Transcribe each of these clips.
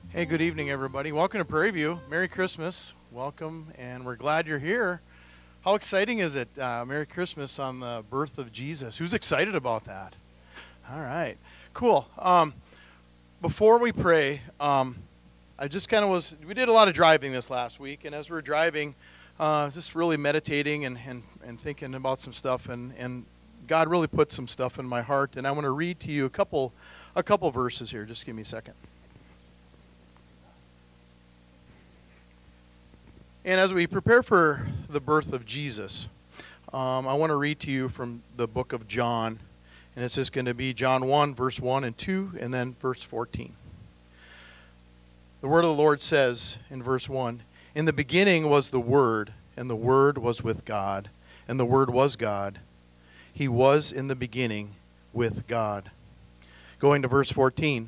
Hey, good evening, everybody. Welcome to Prairie View. Merry Christmas. Welcome, and we're glad you're here. How exciting is it? Merry Christmas on the birth of Jesus. Who's excited about that? All right, cool. Before we pray, I just kind of we did a lot of driving this last week, and as we were driving, just really meditating and thinking about some stuff, and God really put some stuff in my heart, and I want to read to you a couple verses here. Just give me a second. And as we prepare for the birth of Jesus, I want to read to you from the book of John. And it's just going to be John 1, verse 1 and 2, and then verse 14. The word of the Lord says in verse 1, "In the beginning was the Word, and the Word was with God, and the Word was God. He was in the beginning with God." Going to verse 14.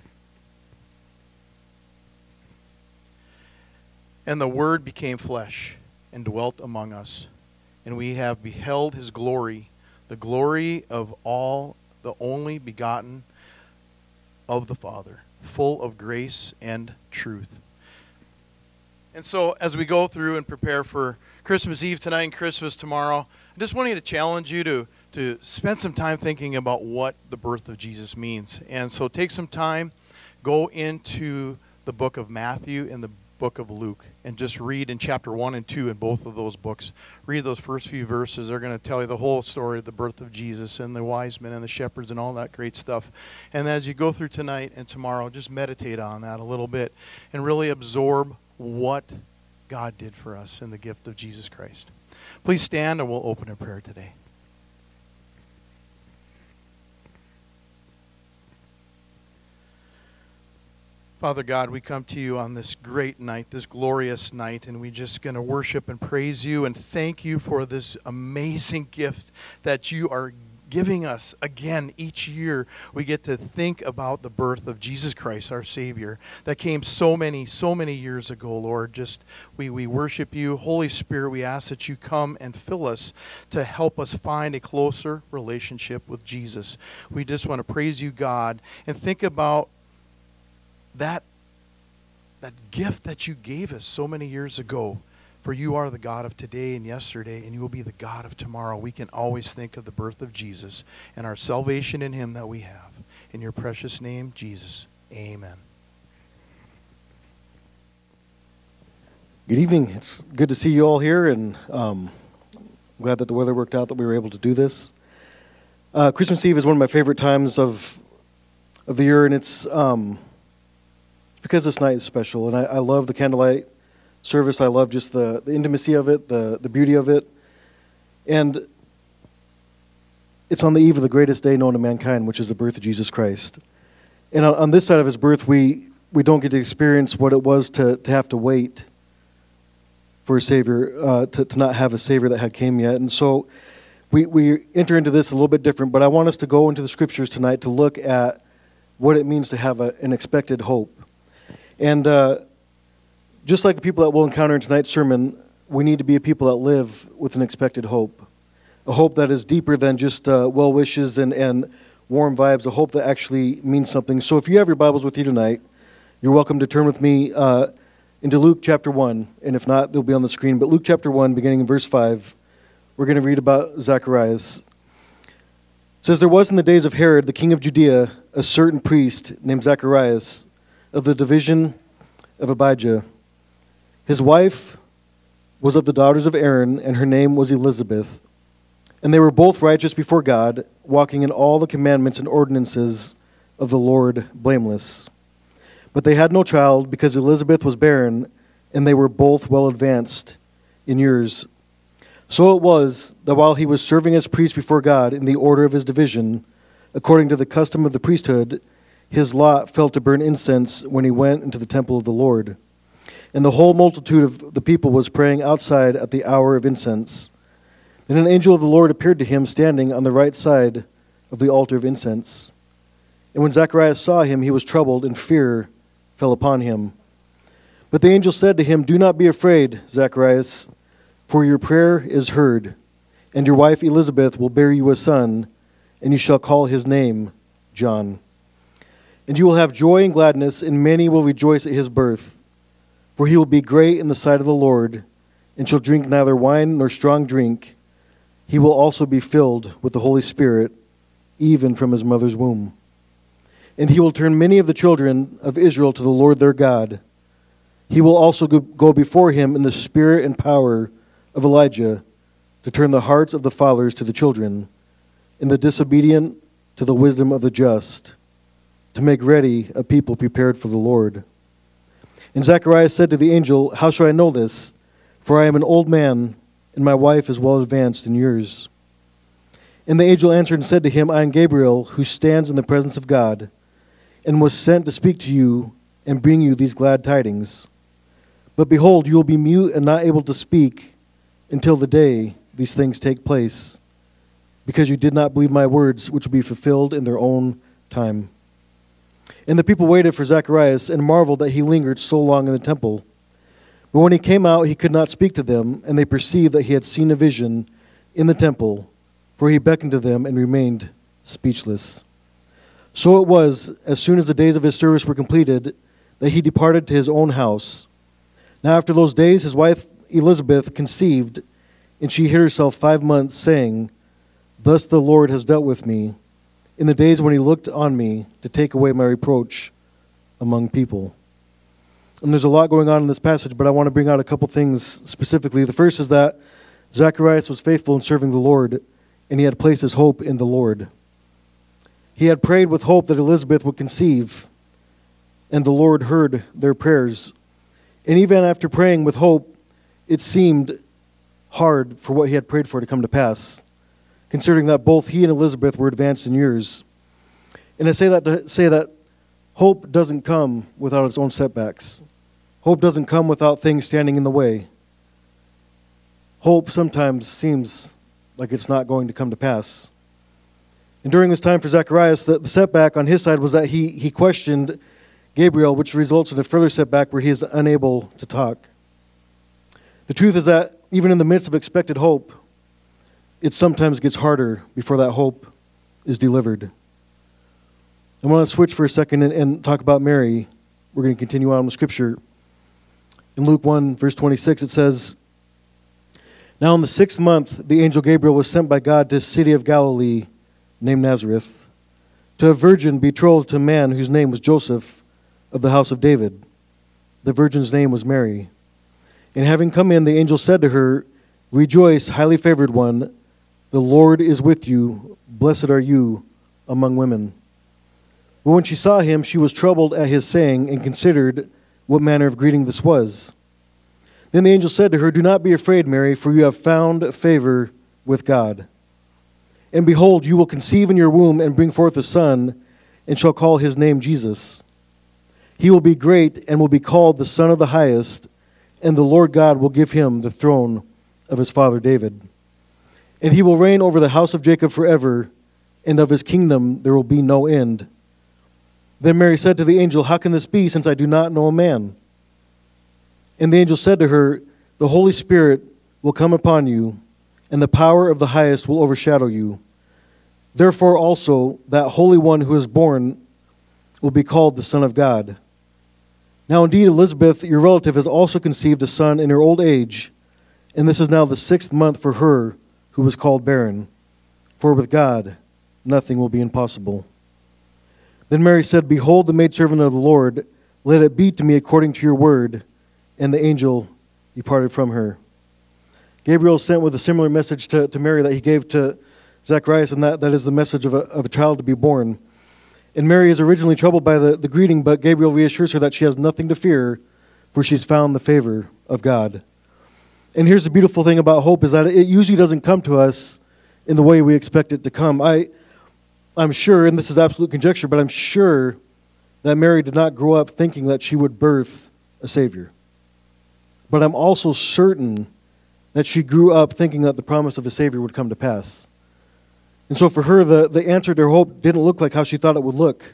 "And the Word became flesh and dwelt among us, and we have beheld his glory, the glory of all the only begotten of the Father, full of grace and truth." And so as we go through and prepare for Christmas Eve tonight and Christmas tomorrow, I just wanted to challenge you to spend some time thinking about what the birth of Jesus means. And so take some time, go into the book of Matthew and the book of Luke, and just read in chapter 1 and 2 in both of those books. Read those first few verses. They're going to tell you the whole story of the birth of Jesus and the wise men and the shepherds and all that great stuff. And as you go through tonight and tomorrow, just meditate on that a little bit and really absorb what God did for us in the gift of Jesus Christ. Please stand and we'll open in prayer today. Father God, we come to you on this great night, this glorious night, and we're just going to worship and praise you and thank you for this amazing gift that you are giving us again each year. We get to think about the birth of Jesus Christ, our Savior, that came so many years ago, Lord. Just we worship you. Holy Spirit, we ask that you come and fill us to help us find a closer relationship with Jesus. We just want to praise you, God, and think about that gift that you gave us so many years ago. For you are the God of today and yesterday, and you will be the God of tomorrow. We can always think of the birth of Jesus and our salvation in him that we have. In your precious name, Jesus. Amen. Good evening. It's good to see you all here, and glad that the weather worked out that we were able to do this. Christmas Eve is one of my favorite times of the year, and it's because this night is special, and I love the candlelight service. I love just the intimacy of it, the beauty of it. And it's on the eve of the greatest day known to mankind, which is the birth of Jesus Christ. And on this side of his birth, we don't get to experience what it was to have to wait for a Savior, to not have a Savior that had came yet. And so we enter into this a little bit different, but I want us to go into the Scriptures tonight to look at what it means to have an expected hope. And just like the people that we'll encounter in tonight's sermon, we need to be a people that live with an expected hope. A hope that is deeper than just well wishes and warm vibes, a hope that actually means something. So if you have your Bibles with you tonight, you're welcome to turn with me into Luke chapter 1. And if not, they'll be on the screen. But Luke chapter 1, beginning in verse 5, we're going to read about Zacharias. It says, "There was in the days of Herod, the king of Judea, a certain priest named Zacharias, of the division of Abijah. His wife was of the daughters of Aaron, and her name was Elizabeth. And they were both righteous before God, walking in all the commandments and ordinances of the Lord blameless. But they had no child, because Elizabeth was barren, and they were both well advanced in years. So it was that while he was serving as priest before God in the order of his division, according to the custom of the priesthood, his lot fell to burn incense when he went into the temple of the Lord. And the whole multitude of the people was praying outside at the hour of incense. Then an angel of the Lord appeared to him standing on the right side of the altar of incense. And when Zacharias saw him, he was troubled, and fear fell upon him. But the angel said to him, 'Do not be afraid, Zacharias, for your prayer is heard, and your wife Elizabeth will bear you a son, and you shall call his name John. And you will have joy and gladness, and many will rejoice at his birth. For he will be great in the sight of the Lord, and shall drink neither wine nor strong drink. He will also be filled with the Holy Spirit, even from his mother's womb. And he will turn many of the children of Israel to the Lord their God. He will also go before him in the spirit and power of Elijah, to turn the hearts of the fathers to the children, and the disobedient to the wisdom of the just, to make ready a people prepared for the Lord. And Zacharias said to the angel, How shall I know this? For I am an old man, and my wife is well advanced in years. And the angel answered and said to him, I am Gabriel, who stands in the presence of God, and was sent to speak to you and bring you these glad tidings. But behold, you will be mute and not able to speak until the day these things take place, because you did not believe my words, which will be fulfilled in their own time. And the people waited for Zacharias and marveled that he lingered so long in the temple. But when he came out, he could not speak to them, and they perceived that he had seen a vision in the temple, for he beckoned to them and remained speechless. So it was, as soon as the days of his service were completed, that he departed to his own house. Now after those days his wife Elizabeth conceived, and she hid herself 5 months, saying, Thus the Lord has dealt with me in the days when he looked on me to take away my reproach among people. And there's a lot going on in this passage, but I want to bring out a couple things specifically. The first is that Zacharias was faithful in serving the Lord, and he had placed his hope in the Lord. He had prayed with hope that Elizabeth would conceive, and the Lord heard their prayers. And even after praying with hope, it seemed hard for what he had prayed for to come to pass, considering that both he and Elizabeth were advanced in years. And I say that to say that hope doesn't come without its own setbacks. Hope doesn't come without things standing in the way. Hope sometimes seems like it's not going to come to pass. And during this time for Zacharias, the setback on his side was that he questioned Gabriel, which results in a further setback where he is unable to talk. The truth is that even in the midst of expected hope, it sometimes gets harder before that hope is delivered. I want to switch for a second and talk about Mary. We're going to continue on with Scripture. In Luke 1, verse 26, it says, Now in the 6th month, the angel Gabriel was sent by God to a city of Galilee named Nazareth, to a virgin betrothed to a man whose name was Joseph, of the house of David. The virgin's name was Mary. And having come in, the angel said to her, Rejoice, highly favored one, the Lord is with you. Blessed are you among women. But when she saw him, she was troubled at his saying, and considered what manner of greeting this was. Then the angel said to her, Do not be afraid, Mary, for you have found favor with God. And behold, you will conceive in your womb and bring forth a son, and shall call his name Jesus. He will be great and will be called the Son of the Highest, and the Lord God will give him the throne of his father David. And he will reign over the house of Jacob forever, and of his kingdom there will be no end. Then Mary said to the angel, How can this be, since I do not know a man? And the angel said to her, The Holy Spirit will come upon you, and the power of the highest will overshadow you. Therefore also that Holy One who is born will be called the Son of God. Now indeed Elizabeth, your relative, has also conceived a son in her old age, and this is now the 6th month for her who was called barren. For with God nothing will be impossible. Then Mary said, Behold the maidservant of the Lord, let it be to me according to your word. And the angel departed from her. Gabriel is sent with a similar message to Mary that he gave to Zacharias, and that is the message of a child to be born. And Mary is originally troubled by the greeting, but Gabriel reassures her that she has nothing to fear, for she's found the favor of God. And here's the beautiful thing about hope, is that it usually doesn't come to us in the way we expect it to come. I'm sure, and this is absolute conjecture, but I'm sure that Mary did not grow up thinking that she would birth a Savior. But I'm also certain that she grew up thinking that the promise of a Savior would come to pass. And so for her, the answer to her hope didn't look like how she thought it would look.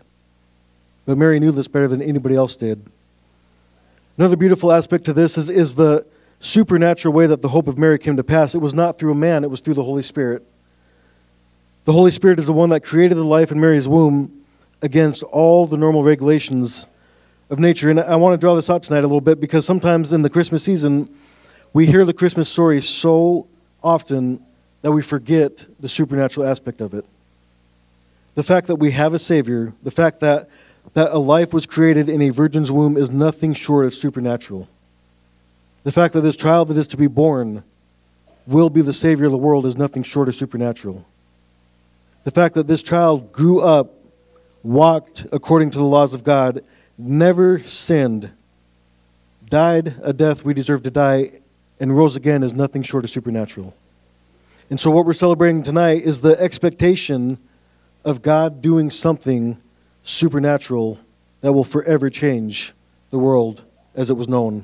But Mary knew this better than anybody else did. Another beautiful aspect to this is the supernatural way that the hope of Mary came to pass. It was not through a man, it was through the Holy Spirit. The Holy Spirit is the one that created the life in Mary's womb, against all the normal regulations of nature. And I want to draw this out tonight a little bit because sometimes in the Christmas season, we hear the Christmas story so often that we forget the supernatural aspect of it. The fact that we have a Savior, the fact that a life was created in a virgin's womb is nothing short of supernatural. The fact that this child that is to be born will be the Savior of the world is nothing short of supernatural. The fact that this child grew up, walked according to the laws of God, never sinned, died a death we deserve to die, and rose again is nothing short of supernatural. And so what we're celebrating tonight is the expectation of God doing something supernatural that will forever change the world as it was known.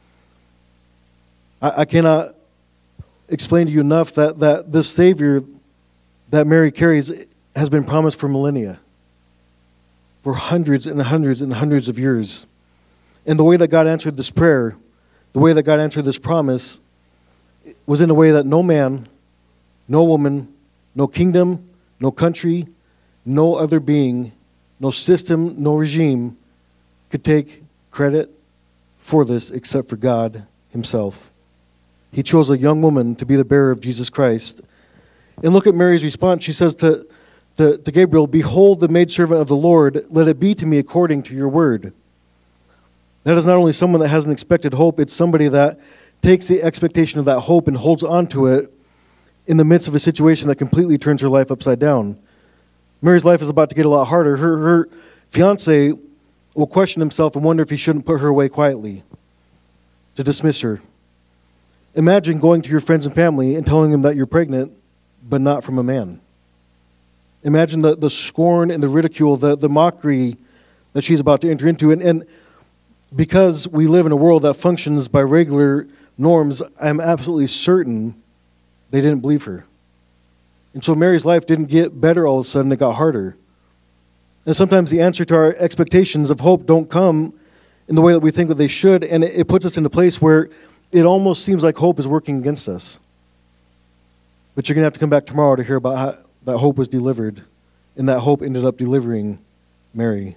I cannot explain to you enough that this Savior that Mary carries has been promised for millennia, for hundreds and hundreds and hundreds of years. And the way that God answered this prayer, the way that God answered this promise, was in a way that no man, no woman, no kingdom, no country, no other being, no system, no regime could take credit for this except for God himself. He chose a young woman to be the bearer of Jesus Christ. And look at Mary's response. She says to Gabriel, "Behold the maidservant of the Lord, let it be to me according to your word." That is not only someone that has an expected hope, it's somebody that takes the expectation of that hope and holds on to it in the midst of a situation that completely turns her life upside down. Mary's life is about to get a lot harder. Her fiancé will question himself and wonder if he shouldn't put her away quietly, to dismiss her. Imagine going to your friends and family and telling them that you're pregnant, but not from a man. Imagine the scorn and the ridicule, the mockery that she's about to enter into. And because we live in a world that functions by regular norms, I'm absolutely certain they didn't believe her. And so Mary's life didn't get better all of a sudden, it got harder. And sometimes the answer to our expectations of hope don't come in the way that we think that they should, and it puts us in a place where it almost seems like hope is working against us. But you're going to have to come back tomorrow to hear about how that hope was delivered, and that hope ended up delivering Mary.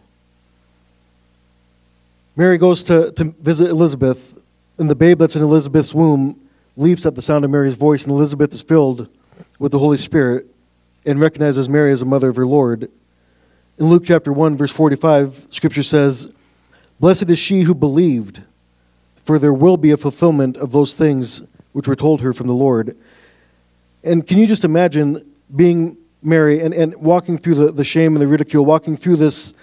Mary goes to visit Elizabeth, and the babe that's in Elizabeth's womb leaps at the sound of Mary's voice, and Elizabeth is filled with the Holy Spirit and recognizes Mary as a mother of her Lord. In Luke chapter 1, verse 45, Scripture says, "Blessed is she who believed, for there will be a fulfillment of those things which were told her from the Lord." And can you just imagine being Mary and walking through the shame and the ridicule, walking through this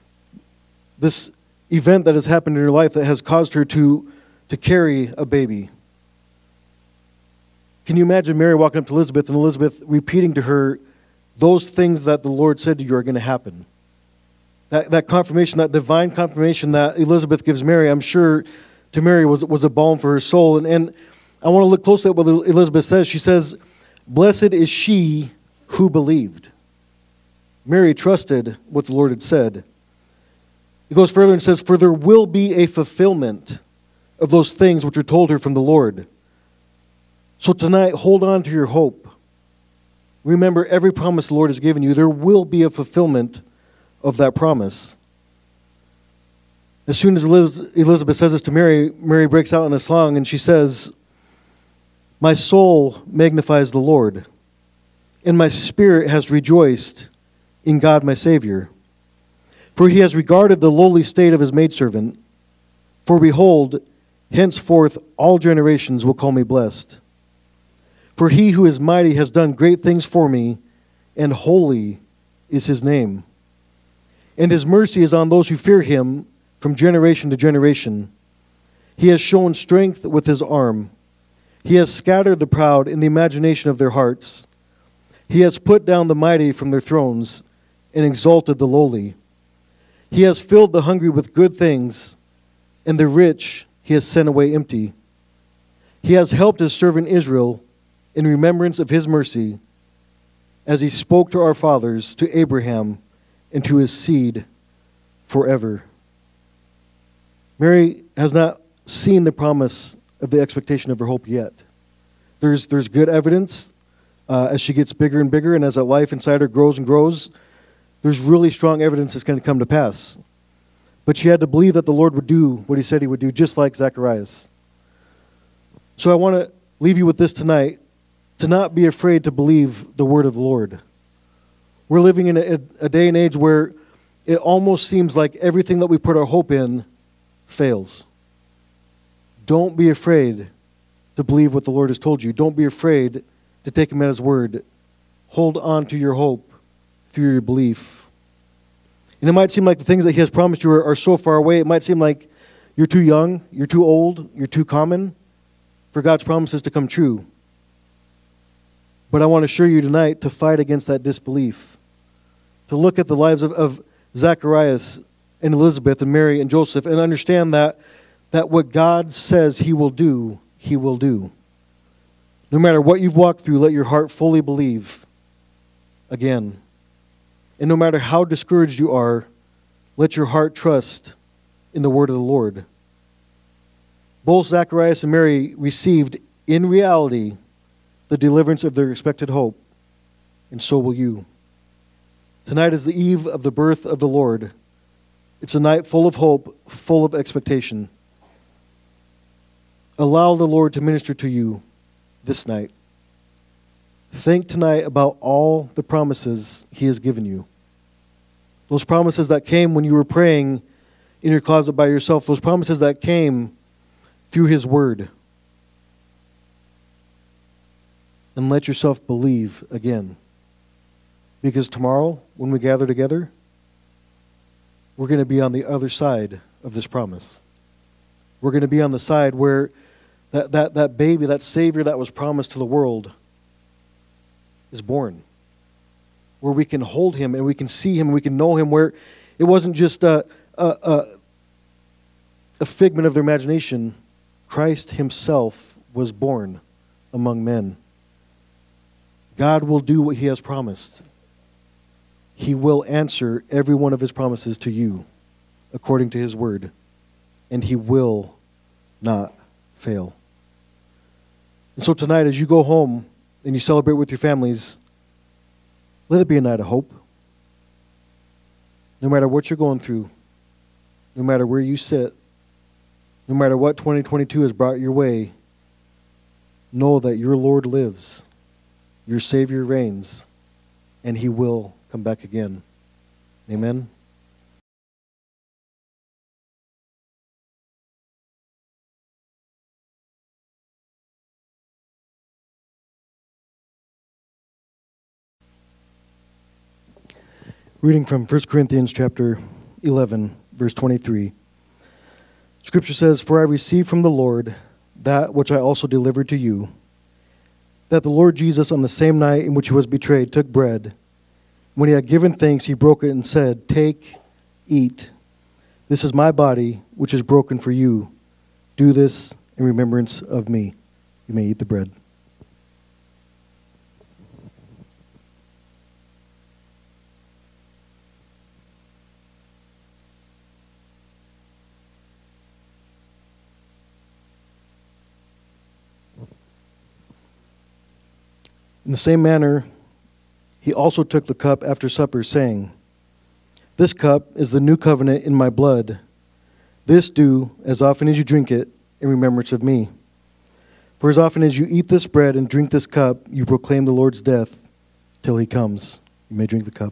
event that has happened in her life that has caused her to carry a baby? Can you imagine Mary walking up to Elizabeth and Elizabeth repeating to her, those things that the Lord said to you are going to happen? That confirmation, that divine confirmation that Elizabeth gives Mary, I'm sure to Mary was a balm for her soul. And I want to look closely at what Elizabeth says. She says, "Blessed is she who believed." Mary trusted what the Lord had said. It goes further and says, "For there will be a fulfillment of those things which were told her from the Lord." So tonight, hold on to your hope. Remember every promise the Lord has given you. There will be a fulfillment of that promise. As soon as Elizabeth says this to Mary, Mary breaks out in a song and she says, "My soul magnifies the Lord, and my spirit has rejoiced in God my Savior. For he has regarded the lowly state of his maidservant. For behold, henceforth all generations will call me blessed. For he who is mighty has done great things for me, and holy is his name. And his mercy is on those who fear him from generation to generation. He has shown strength with his arm. He has scattered the proud in the imagination of their hearts. He has put down the mighty from their thrones and exalted the lowly. He has filled the hungry with good things, and the rich he has sent away empty. He has helped his servant Israel in remembrance of his mercy, as he spoke to our fathers, to Abraham, and to his seed forever." Mary has not seen the promise of the expectation of her hope yet. There's good evidence as she gets bigger and bigger, and as that life inside her grows and grows. There's really strong evidence it's going to come to pass. But she had to believe that the Lord would do what he said he would do, just like Zacharias. So I want to leave you with this tonight, to not be afraid to believe the word of the Lord. We're living in a day and age where it almost seems like everything that we put our hope in fails. Don't be afraid to believe what the Lord has told you. Don't be afraid to take him at his word. Hold on to your hope through your belief. And it might seem like the things that he has promised you are so far away. It might seem like you're too young, you're too old, you're too common for God's promises to come true. But I want to assure you tonight to fight against that disbelief. To look at the lives of Zacharias and Elizabeth and Mary and Joseph and understand that what God says he will do, he will do. No matter what you've walked through, let your heart fully believe again. And no matter how discouraged you are, let your heart trust in the word of the Lord. Both Zacharias and Mary received, in reality, the deliverance of their expected hope, and so will you. Tonight is the eve of the birth of the Lord. It's a night full of hope, full of expectation. Allow the Lord to minister to you this night. Think tonight about all the promises he has given you. Those promises that came when you were praying in your closet by yourself. Those promises that came through his word. And let yourself believe again. Because tomorrow, when we gather together, we're going to be on the other side of this promise. We're going to be on the side where that baby, that Savior that was promised to the world is born. Where we can hold him and we can see him and we can know him, where it wasn't just a figment of their imagination. Christ himself was born among men. God will do what he has promised. He will answer every one of his promises to you according to his word. And he will not fail. And so tonight, as you go home and you celebrate with your families, let it be a night of hope. No matter what you're going through, no matter where you sit, no matter what 2022 has brought your way, know that your Lord lives, your Savior reigns, and he will come back again. Amen. Reading from 1 Corinthians chapter 11, verse 23. Scripture says, "For I received from the Lord that which I also delivered to you, that the Lord Jesus, on the same night in which he was betrayed, took bread. When he had given thanks, he broke it and said, 'Take, eat. This is my body, which is broken for you. Do this in remembrance of me.'" You may eat the bread. In the same manner, he also took the cup after supper, saying, "This cup is the new covenant in my blood. This do as often as you drink it in remembrance of me. For as often as you eat this bread and drink this cup, you proclaim the Lord's death till he comes." You may drink the cup.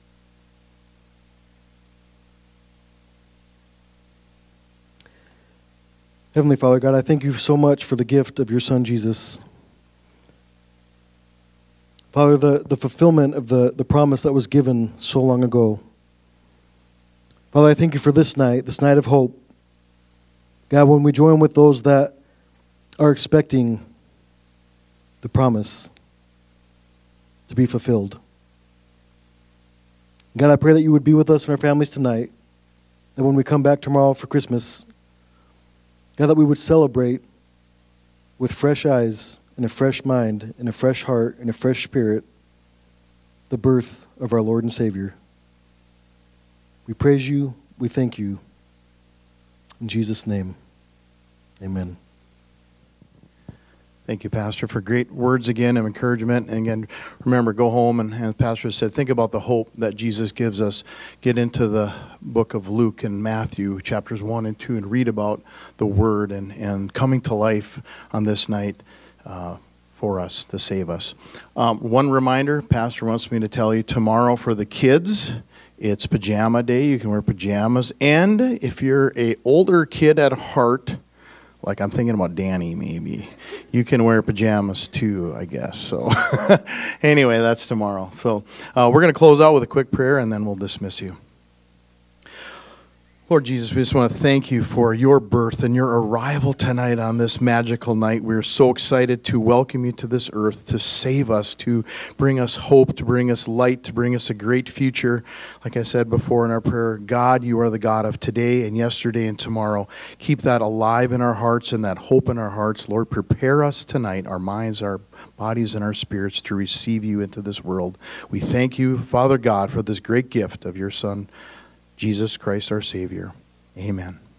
Heavenly Father, God, I thank you so much for the gift of your Son, Jesus. Father, the fulfillment of the promise that was given so long ago. Father, I thank you for this night of hope. God, when we join with those that are expecting the promise to be fulfilled. God, I pray that you would be with us and our families tonight, that when we come back tomorrow for Christmas, God, that we would celebrate with fresh eyes and a fresh mind, and a fresh heart, and a fresh spirit, the birth of our Lord and Savior. We praise you, we thank you. In Jesus' name, amen. Thank you, Pastor, for great words again of encouragement. And again, remember, go home and Pastor said, think about the hope that Jesus gives us. Get into the book of Luke and Matthew, chapters 1 and 2, and read about the Word and coming to life on this night for us to save us. One reminder, Pastor wants me to tell you, tomorrow for the kids, it's pajama day. You can wear pajamas. And if you're an older kid at heart, like I'm thinking about Danny maybe, you can wear pajamas too, I guess. So anyway, that's tomorrow. So we're going to close out with a quick prayer and then we'll dismiss you. Lord Jesus, we just want to thank you for your birth and your arrival tonight on this magical night. We're so excited to welcome you to this earth, to save us, to bring us hope, to bring us light, to bring us a great future. Like I said before in our prayer, God, you are the God of today and yesterday and tomorrow. Keep that alive in our hearts and that hope in our hearts. Lord, prepare us tonight, our minds, our bodies, and our spirits to receive you into this world. We thank you, Father God, for this great gift of your Son, Jesus Christ, our Savior. Amen.